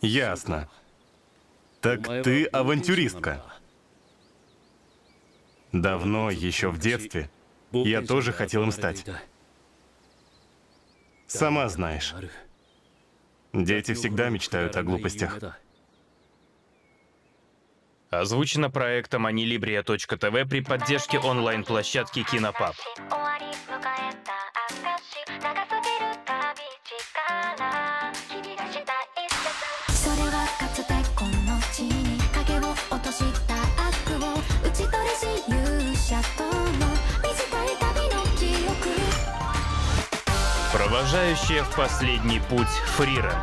Ясно. Так ты авантюристка. Давно, еще в детстве, я тоже хотел им стать. Сама знаешь, дети всегда мечтают о глупостях. Озвучено проектом anilibria.tv при поддержке онлайн-площадки Кинопаб. Провожающая в последний путь Фрирен.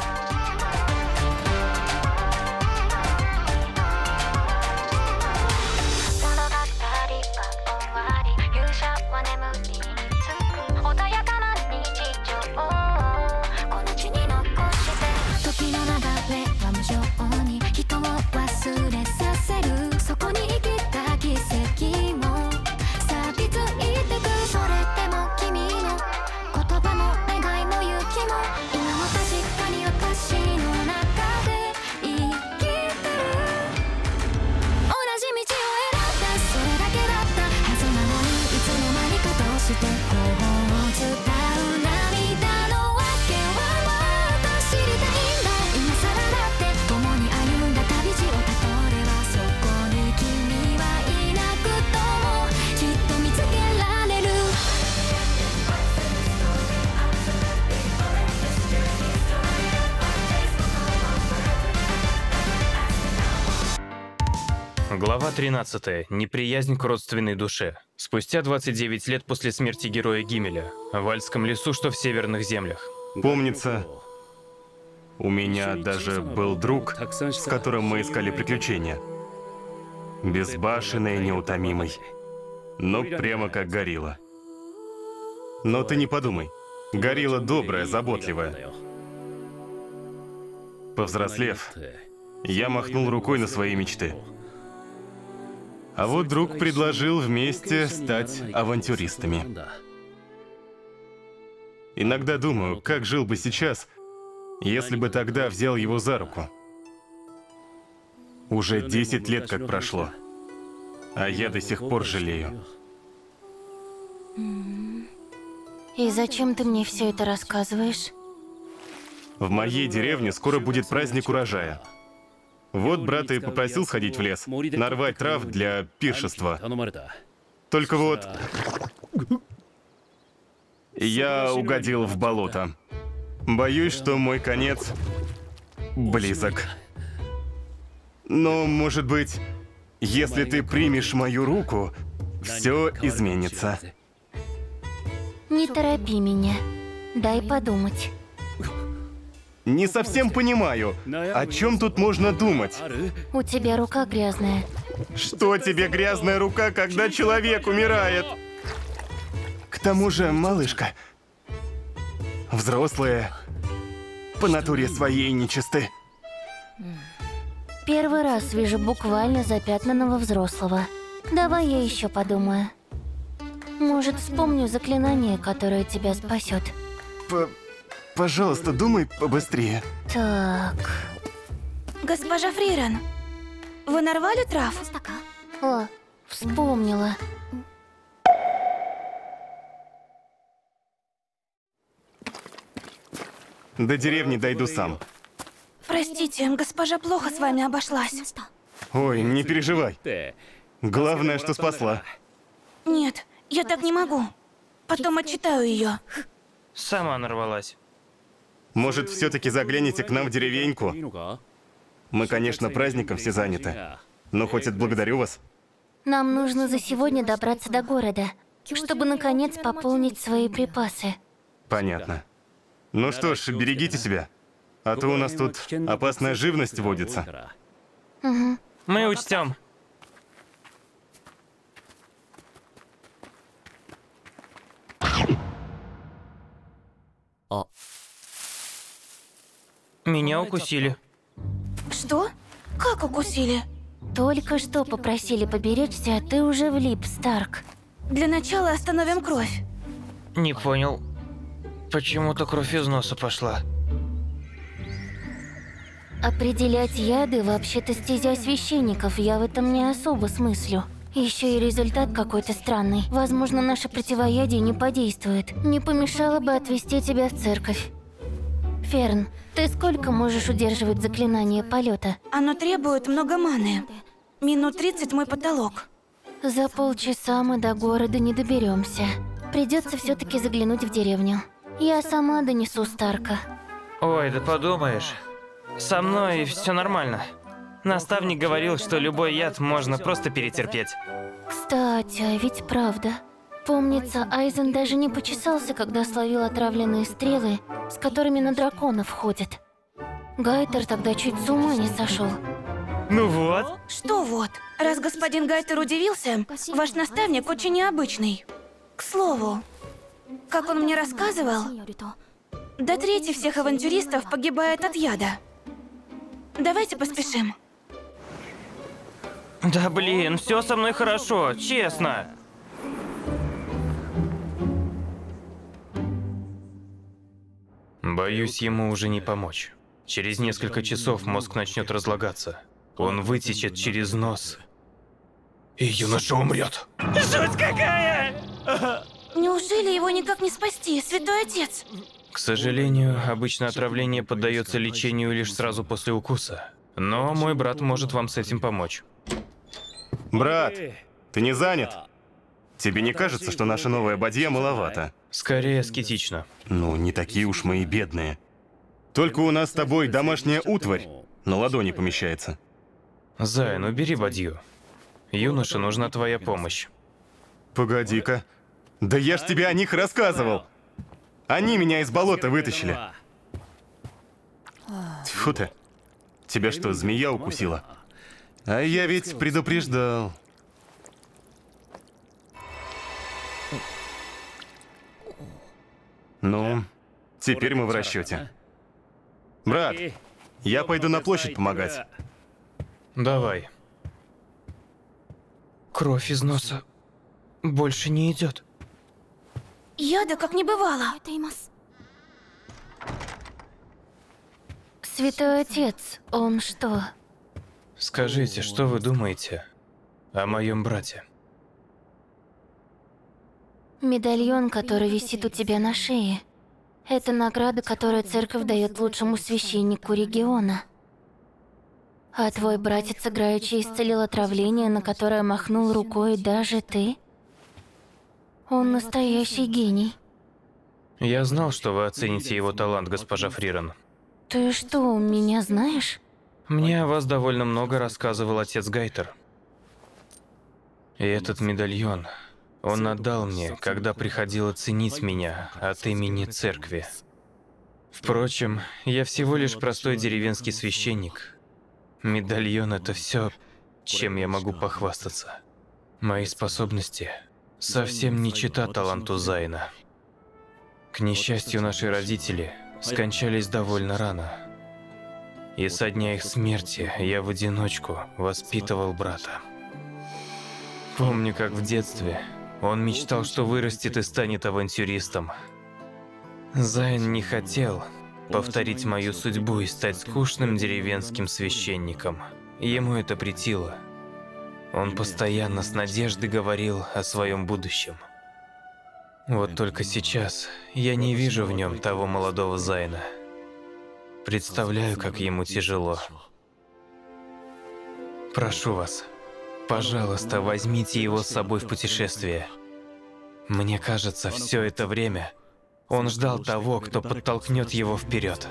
Глава 13. Неприязнь к родственной душе. Спустя 29 лет после смерти героя Гимеля, в Альском лесу, что в северных землях. Помнится, у меня даже был друг, с которым мы искали приключения. Безбашенный и неутомимый. Но прямо как горилла. Но ты не подумай. Горилла добрая, заботливая. Повзрослев, я махнул рукой на свои мечты. А вот друг предложил вместе стать авантюристами. Иногда думаю, как жил бы сейчас, если бы тогда взял его за руку. Уже 10 лет как прошло, а я до сих пор жалею. И зачем ты мне все это рассказываешь? В моей деревне скоро будет праздник урожая. Вот брат и попросил сходить в лес, нарвать трав для пиршества. Только вот... я угодил в болото. Боюсь, что мой конец близок. Но, может быть, если ты примешь мою руку, все изменится. Не торопи меня. Дай подумать. Не совсем понимаю, о чем тут можно думать. У тебя рука грязная. Что тебе грязная рука, когда человек умирает? К тому же, малышка, взрослые по натуре своей нечисты. Первый раз вижу буквально запятнанного взрослого. Давай я еще подумаю. Может, вспомню заклинание, которое тебя спасет. Пожалуйста, думай побыстрее. Так. Госпожа Фрирен, вы нарвали трав? О, вспомнила. До деревни дойду сам. Простите, госпожа плохо с вами обошлась. Ой, не переживай. Главное, что спасла. Нет, я так не могу. Потом отчитаю ее. Сама нарвалась. Может, все-таки загляните к нам в деревеньку? Мы, конечно, праздником все заняты, но хоть отблагодарю вас. Нам нужно за сегодня добраться до города, чтобы наконец пополнить свои припасы. Понятно. Ну что ж, берегите себя. А то у нас тут опасная живность водится. Угу. Мы учтем. Меня укусили. Что? Как укусили? Только что попросили поберечься, а ты уже влип, Старк. Для начала остановим кровь. Не понял. Почему-то кровь из носа пошла. Определять яды вообще-то стезя священников, я в этом не особо смыслю. Еще и результат какой-то странный. Возможно, наше противоядие не подействует. Не помешало бы отвезти тебя в церковь. Ферн, ты сколько можешь удерживать заклинание полета? Оно требует много маны. Минут 30 мой потолок. За полчаса мы до города не доберемся. Придется все-таки заглянуть в деревню. Я сама донесу Старка. Ой, да подумаешь. Со мной все нормально. Наставник говорил, что любой яд можно просто перетерпеть. Кстати, а ведь правда. Помнится, Айзен даже не почесался, когда словил отравленные стрелы, с которыми на драконов ходят. Гайтер тогда чуть с ума не сошел. Ну вот. Что вот? Раз господин Гайтер удивился, ваш наставник очень необычный. К слову, как он мне рассказывал, до трети всех авантюристов погибает от яда. Давайте поспешим. Да блин, все со мной хорошо, честно. Боюсь, ему уже не помочь. Через несколько часов мозг начнет разлагаться. Он вытечет через нос. И юноша умрет. Жуть какая! Неужели его никак не спасти, святой отец? К сожалению, обычно отравление поддается лечению лишь сразу после укуса. Но мой брат может вам с этим помочь. Брат, ты не занят? Тебе не кажется, что наша новая бадья маловато? Скорее аскетично. Ну, не такие уж мы и бедные. Только у нас с тобой домашняя утварь на ладони помещается. Зайн, убери бадью. Юноше нужна твоя помощь. Погоди-ка. Да я ж тебе о них рассказывал. Они меня из болота вытащили. Тьфу ты. Тебя что, змея укусила? А я ведь предупреждал. Ну, теперь мы в расчете. Брат, я пойду на площадь помогать. Давай. Кровь из носа больше не идет. Яда как не бывало. Святой отец, он что? Скажите, что вы думаете о моем брате? Медальон, который висит у тебя на шее. Это награда, которую церковь дает лучшему священнику региона. А твой братец играючи исцелил отравление, на которое махнул рукой даже ты? Он настоящий гений. Я знал, что вы оцените его талант, госпожа Фрирен. Ты что, меня знаешь? Мне о вас довольно много рассказывал отец Гайтер. И этот медальон он отдал мне, когда приходил оценить меня от имени церкви. Впрочем, я всего лишь простой деревенский священник. Медальон — это все, чем я могу похвастаться. Мои способности совсем не чета таланту Зайна. К несчастью, наши родители скончались довольно рано. И со дня их смерти я в одиночку воспитывал брата. Помню, как в детстве он мечтал, что вырастет и станет авантюристом. Зайн не хотел повторить мою судьбу и стать скучным деревенским священником. Ему это претило. Он постоянно с надеждой говорил о своем будущем. Вот только сейчас я не вижу в нем того молодого Зайна. Представляю, как ему тяжело. Прошу вас, пожалуйста, возьмите его с собой в путешествие. Мне кажется, все это время он ждал того, кто подтолкнет его вперед.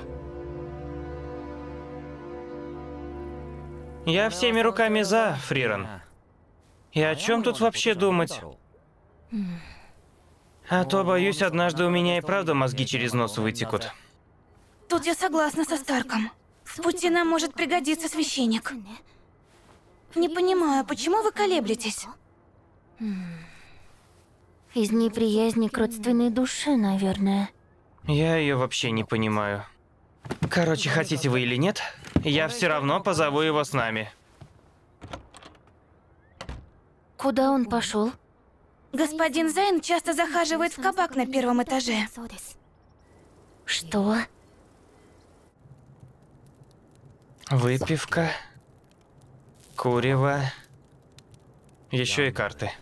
Я всеми руками за, Фрирен. И о чем тут вообще думать? А то, боюсь, однажды у меня и правда мозги через нос вытекут. Тут я согласна со Старком. В пути нам может пригодиться священник. Не понимаю, почему вы колеблетесь? Из неприязни к родственной душе, наверное. Я ее вообще не понимаю. Короче, хотите вы или нет, я все равно позову его с нами. Куда он пошел? Господин Зайн часто захаживает в кабак на первом этаже. Что? Выпивка, курево, еще и карты.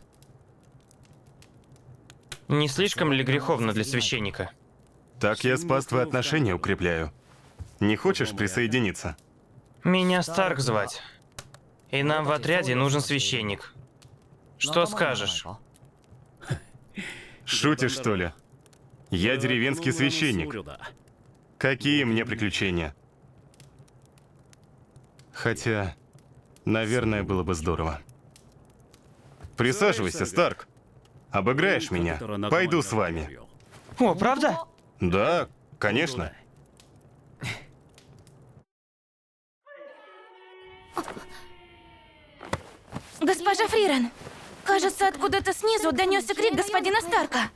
Не слишком ли греховно для священника? Так я спас твои отношения укрепляю. Не хочешь присоединиться? Меня Старк звать. И нам в отряде нужен священник. Что скажешь? Шутишь, что ли? Я деревенский священник. Какие мне приключения? Хотя, наверное, было бы здорово. Присаживайся, Старк. Обыграешь меня? Пойду с вами. О, правда? Да, конечно. Госпожа Фрирен, кажется, откуда-то снизу донесся крик господина Старка.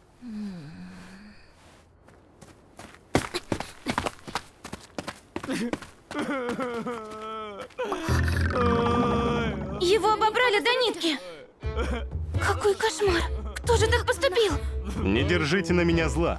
Его обобрали до нитки. Какой кошмар! Кто же так поступил? Не держите на меня зла.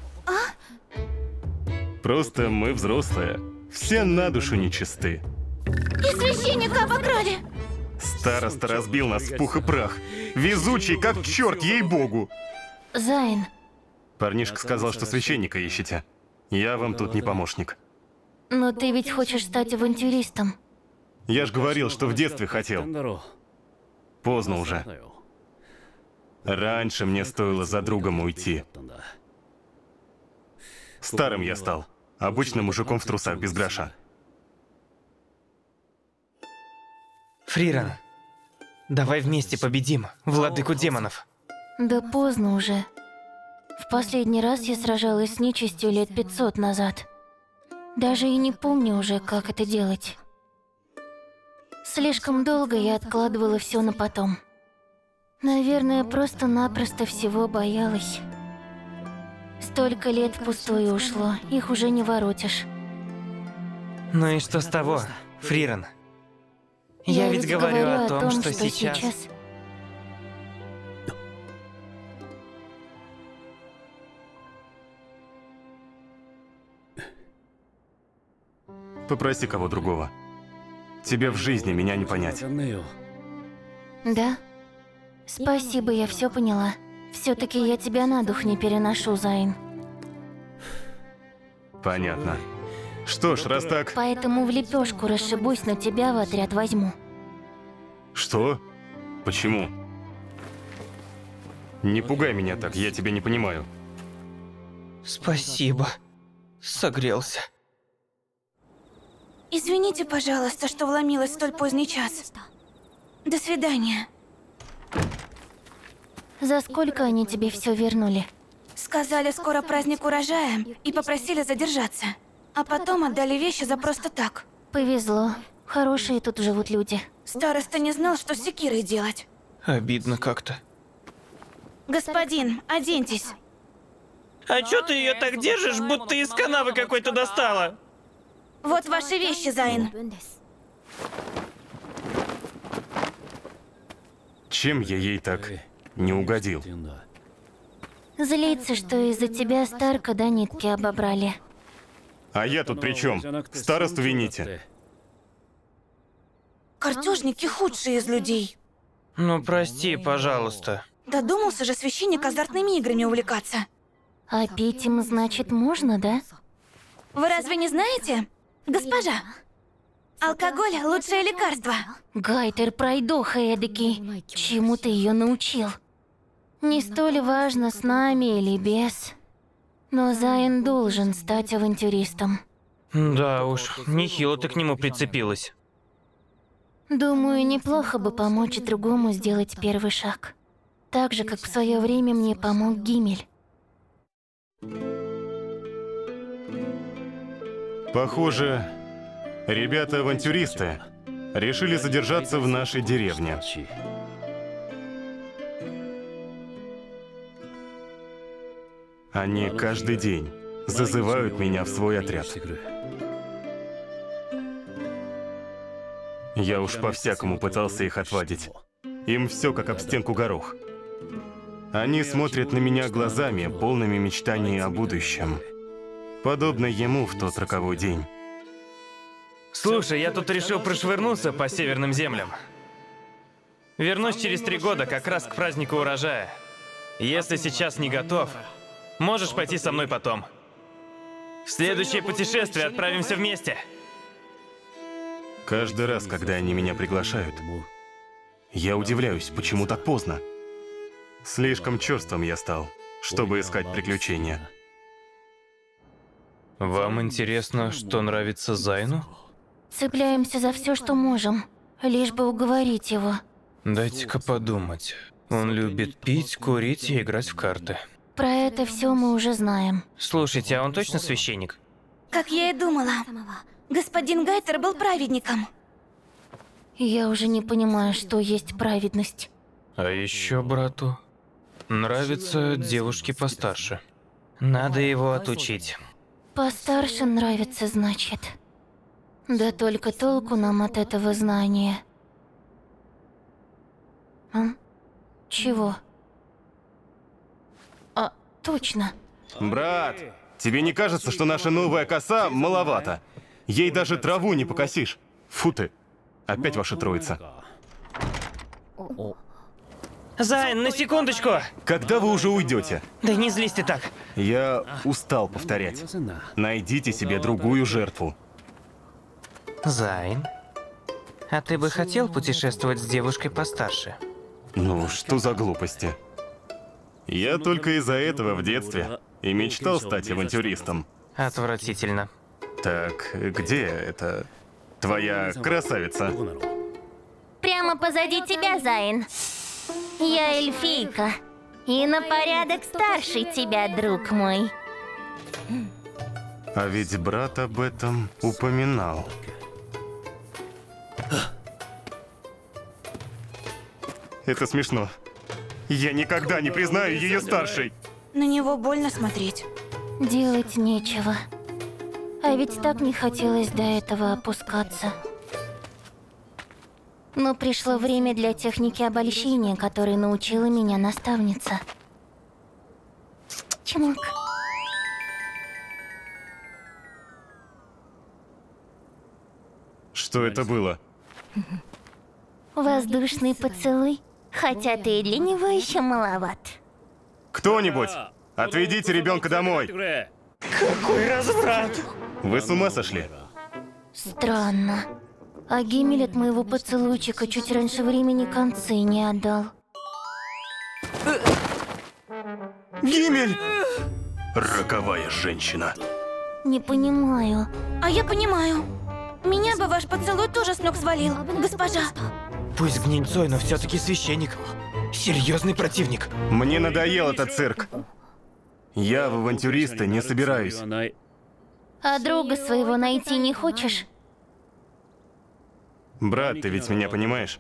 Просто мы взрослые. Все на душу нечисты. И священника обокрали. Староста разбил нас в пух и прах. Везучий, как черт, ей-богу. Зайн, Парнишка сказал, что священника ищете. Я вам тут не помощник. но ты ведь хочешь стать авантюристом. Я ж говорил, что в детстве хотел. Поздно уже. Раньше мне стоило за другом уйти. Старым я стал. Обычным мужиком в трусах без гроша. Фрирен, давай вместе победим владыку демонов. Да поздно уже. В последний раз я сражалась с нечистью лет 500 назад. Даже и не помню уже, как это делать. Слишком долго я откладывала все на потом. Наверное, просто-напросто всего боялась. Столько лет впустую ушло, их уже не воротишь. Ну и что с того, Фрирен? Я ведь говорю о том, что сейчас... Попроси кого другого. Тебе в жизни меня не понять. Да? Спасибо, я все поняла. Все-таки я тебя на дух не переношу, Зайн. Понятно. Что ж, раз так... Поэтому в лепешку расшибусь, но тебя в отряд возьму. Что? Почему? Не пугай меня так, я тебя не понимаю. Спасибо. Согрелся. Извините, пожалуйста, что вломилась в столь поздний час. До свидания. За сколько они тебе все вернули? Сказали, скоро праздник урожая, и попросили задержаться. А потом отдали вещи за просто так. Повезло. Хорошие тут живут люди. Староста не знал, что с секирой делать. Обидно как-то. Господин, оденьтесь. А чё ты ее так держишь, будто из канавы какой-то достала? Вот ваши вещи, Зайн. Чем я ей так не угодил? Злится, что из-за тебя Старка до нитки обобрали. А я тут при чем? Старосту вините. Картежники худшие из людей. Ну прости, пожалуйста. Додумался же священник азартными играми увлекаться. А пить им, значит, можно, да? Вы разве не знаете? Госпожа, алкоголь – лучшее лекарство. Гайтер, пройдоха эдакий. Чему ты ее научил? Не столь важно, с нами или без. Но Зайн должен стать авантюристом. Да уж, нехило ты к нему прицепилась. Думаю, неплохо бы помочь другому сделать первый шаг. Так же, как в свое время мне помог Гимель. Похоже, ребята-авантюристы решили задержаться в нашей деревне. Они каждый день зазывают меня в свой отряд. Я уж по-всякому пытался их отвадить. Им все как об стенку горох. Они смотрят на меня глазами, полными мечтаний о будущем. Подобно ему в тот роковой день. Слушай, я тут решил прошвырнуться по северным землям. Вернусь через 3 года, как раз к празднику урожая. Если сейчас не готов, можешь пойти со мной потом. В следующее путешествие отправимся вместе. Каждый раз, когда они меня приглашают, я удивляюсь, почему так поздно. Слишком черствым я стал, чтобы искать приключения. Вам интересно, что нравится Зайну? Цепляемся за все, что можем, лишь бы уговорить его. Дайте-ка подумать. Он любит пить, курить и играть в карты. Про это все мы уже знаем. Слушайте, а он точно священник? Как я и думала. Господин Гайтер был праведником. Я уже не понимаю, что есть праведность. А еще брату нравятся девушки постарше. Надо его отучить. Постарше нравится, значит. Да только толку нам от этого знания. Чего? А, точно. Брат, тебе не кажется, что наша новая коса маловато? Ей даже траву не покосишь. Фу ты. Опять ваша троица. Зайн, на секундочку! Когда вы уже уйдете? Да не злись ты так. Я устал повторять. Найдите себе другую жертву. Зайн, а ты бы хотел путешествовать с девушкой постарше? Ну, что за глупости? Я только из-за этого в детстве и мечтал стать авантюристом. Отвратительно. Так, где это твоя красавица? Прямо позади тебя, Зайн. Я эльфийка. И на порядок старше тебя, друг мой. А ведь брат об этом упоминал. Это смешно. Я никогда не признаю ее старшей. На него больно смотреть. Делать нечего. А ведь так не хотелось до этого опускаться. Но пришло время для техники обольщения, которой научила меня наставница. Чмок. Что это было? Воздушный поцелуй, хотя ты и для него еще маловат. Кто-нибудь, отведите ребенка домой. Какой разврат! Вы с ума сошли? Странно. А Гимель от моего поцелуйчика чуть раньше времени концы не отдал. Гимель! Роковая женщина. Не понимаю. А я понимаю. Меня бы ваш поцелуй тоже с ног свалил, госпожа. Пусть гнильцой, но все-таки священник. Серьезный противник. Мне надоел этот цирк. Я в авантюристы не собираюсь. А друга своего найти не хочешь? Брат, ты ведь меня понимаешь?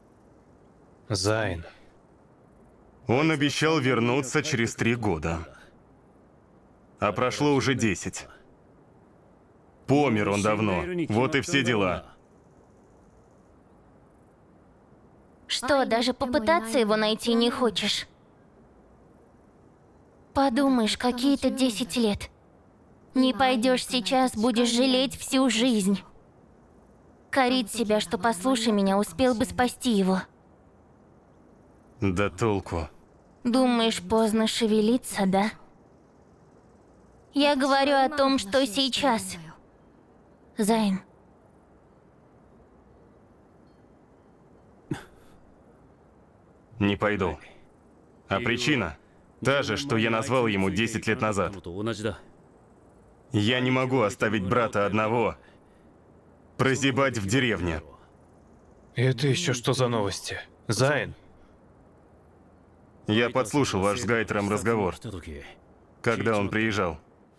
Зайн. Он обещал вернуться через 3 года. А прошло уже 10. Помер он давно. Вот и все дела. Что, даже попытаться его найти не хочешь? Подумаешь, какие-то 10 лет. Не пойдешь сейчас, будешь жалеть всю жизнь. Корить себя, что, послушай меня, успел бы спасти его. Да толку. Думаешь, поздно шевелиться, да? Я говорю о том, что сейчас. Зайн. Не пойду. А причина? Та же, что я назвал ему 10 лет назад. Я не могу оставить брата одного прозябать в деревне. Это еще что за новости? Зайн. Я подслушал ваш с Гайтером разговор, когда он приезжал.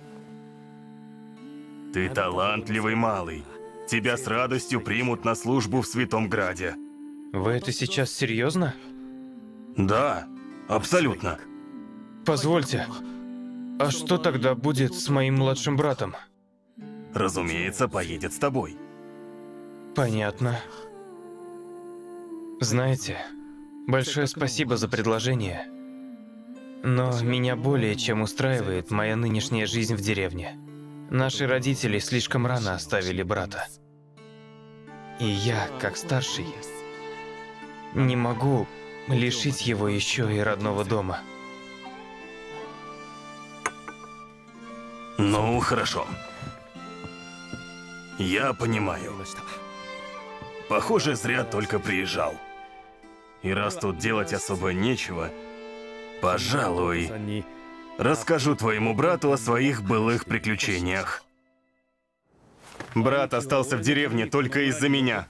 Ты талантливый малый. Тебя с радостью примут на службу в Святом Граде. Вы это сейчас серьезно? Да, абсолютно. Позвольте. А что тогда будет с моим младшим братом? Разумеется, поедет с тобой. Понятно. Знаете, большое спасибо за предложение. Но меня более чем устраивает моя нынешняя жизнь в деревне. Наши родители слишком рано оставили брата. И я, как старший, не могу лишить его еще и родного дома. Ну, хорошо. Я понимаю. Похоже, зря только приезжал. И раз тут делать особо нечего, пожалуй, расскажу твоему брату о своих былых приключениях. Брат остался в деревне только из-за меня.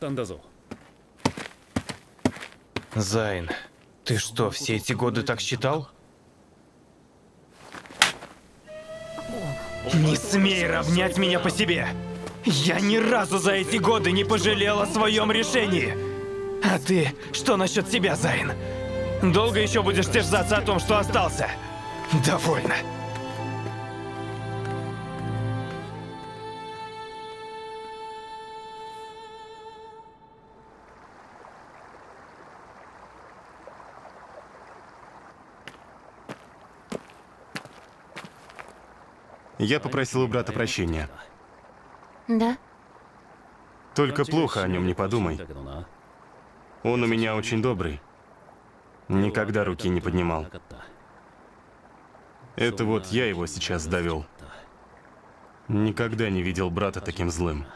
Зайн, ты что, все эти годы так считал? Не смей равнять меня по себе! Я ни разу за эти годы не пожалел о своем решении! А ты, что насчет себя, Зайн? Долго еще будешь терзаться о том, что остался? Довольно. Я попросил у брата прощения. Да? Только плохо о нем не подумай. Он у меня очень добрый. Никогда руки не поднимал. Это вот я его сейчас довел. Никогда не видел брата таким злым.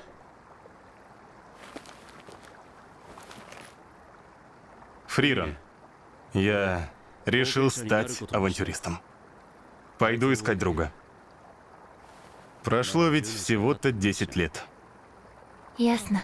Фриран, я решил стать авантюристом. Пойду искать друга. Прошло ведь всего-то 10 лет. Ясно.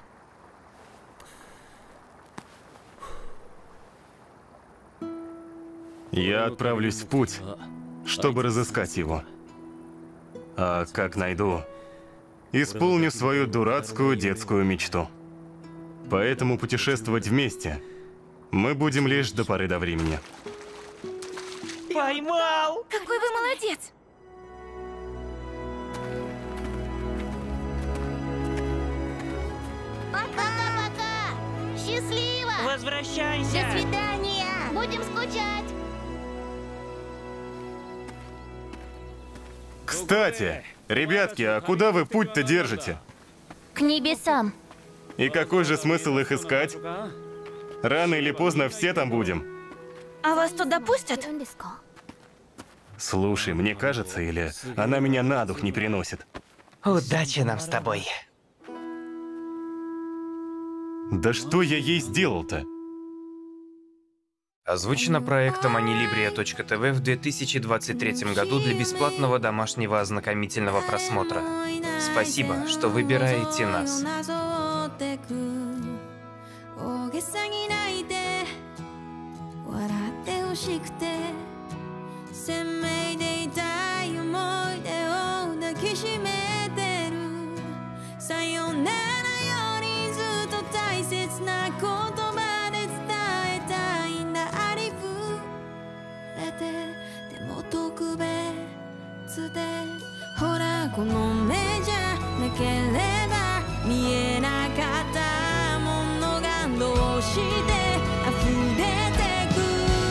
Я отправлюсь в путь, чтобы разыскать его. А как найду, исполню свою дурацкую детскую мечту. Поэтому путешествовать вместе мы будем лишь до поры до времени. Поймал! Какой вы молодец! Пока-пока! Счастливо! Возвращайся! До свидания! Будем скучать! Кстати, ребятки, а куда вы путь-то держите? К небесам. И какой же смысл их искать? Рано или поздно все там будем. А вас туда пустят? Слушай, мне кажется, или она меня на дух не переносит? Удачи нам с тобой. Да что я ей сделал-то? Озвучено проектом Anilibria.tv в 2023 году для бесплатного домашнего ознакомительного просмотра. Спасибо, что выбираете нас. 大げさに泣いて笑ってほしくて鮮明で痛い思い出を抱きしめてるさよならよりずっと大切な言葉で伝えたいんだありふれてでも特別でほらこの目じゃなければ見えなかったものがどうして溢れてく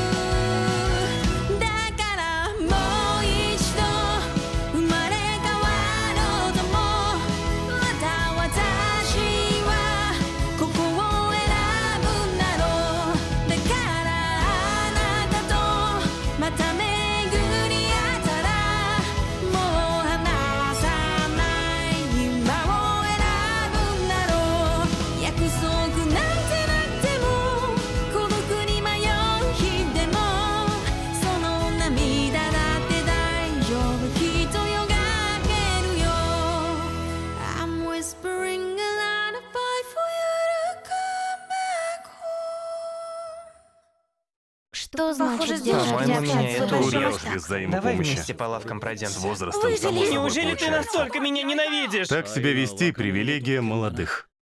だからもう一度生まれ変わろうともまた私はここを選ぶんだろうだからあなたとまた巡り合ったらもう離さない今を選ぶんだろう約束なんてなくても孤独に迷う日でもその涙だって大丈夫きっとよがけるよ I'm whispering a lullaby for you to come back home Что Похоже, значит здесь держать По-моему, общаться меня это большого Курьер масштаба? без Давай взаимопомощи. вместе по лавкам пройдемся. С возрастом само собой Неужели ты получается. настолько меня ненавидишь? Так себя вести — привилегия молодых.